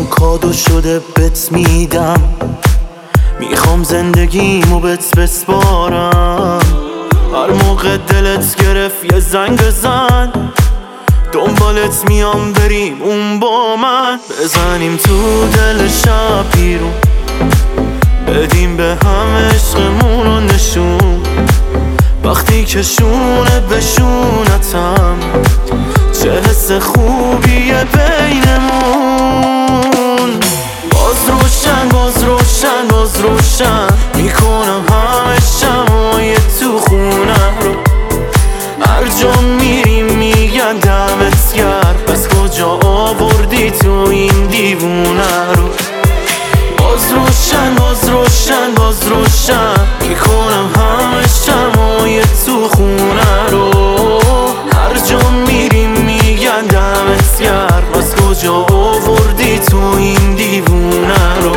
برام کادو شده بهت میدم، میخوام زندگیمو بهت بسپارم. هر موقع دلت گرفت یه زنگ بزن، دنبالت میام بریم اون با من. بزنیم تو دل شب بیرون، بدیم به هم عشقمون رو نشون. وقتی که شونه به شونتم، چه حس خوبیه بینمون. باز روشن باز روشن باز روشن میکنم همه شمای تو خونه رو. هر جا میریم میگن دمت گرم، از کجا آوردی تو این دیوونه رو. باز روشن باز روشن باز روشن میکنم همه شمای تو خونه رو. هر جا میریم میگن دمت گرم، از کجا آوردی تو این دیوونه رو.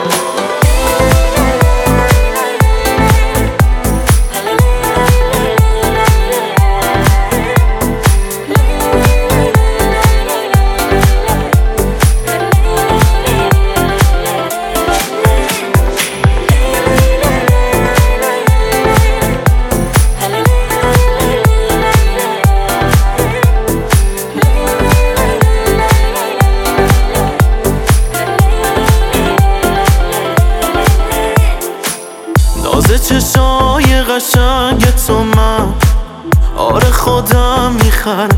نازه چشای قشنگ تو من، آره خودم میخرم.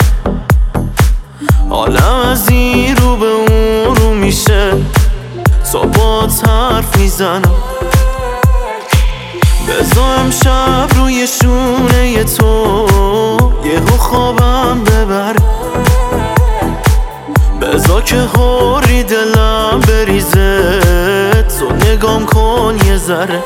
حالم از این رو به اون رو میشه، تا باهات حرف میزنم. بذار امشب روی شونه تو یهو خوابم ببره. بذار که هوری دلم بریزه، تو نگام کن یه ذره.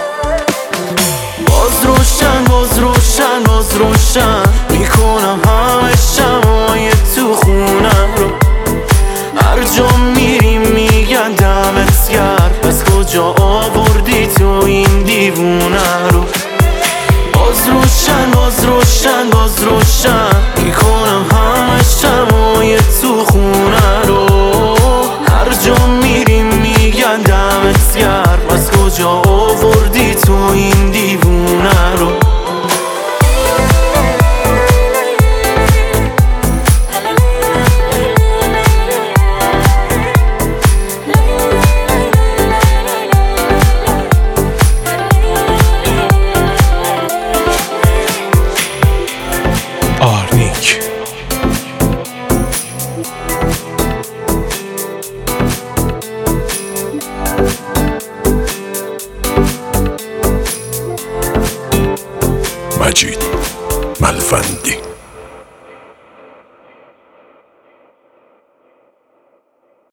باز روشن باز روشن باز روشن میکنم همه شمای تو خونه رو. هر جا میریم میگن دمت گرم، از کجا آوردی تو این دیوونه رو. باز روشن باز روشن باز روشن میکنم همه شمای تو خونه رو. هر جا میریم میگن دمت گرم، از کجا آوردی تو این دیوونه رو. آرنیک مجید ملفندی.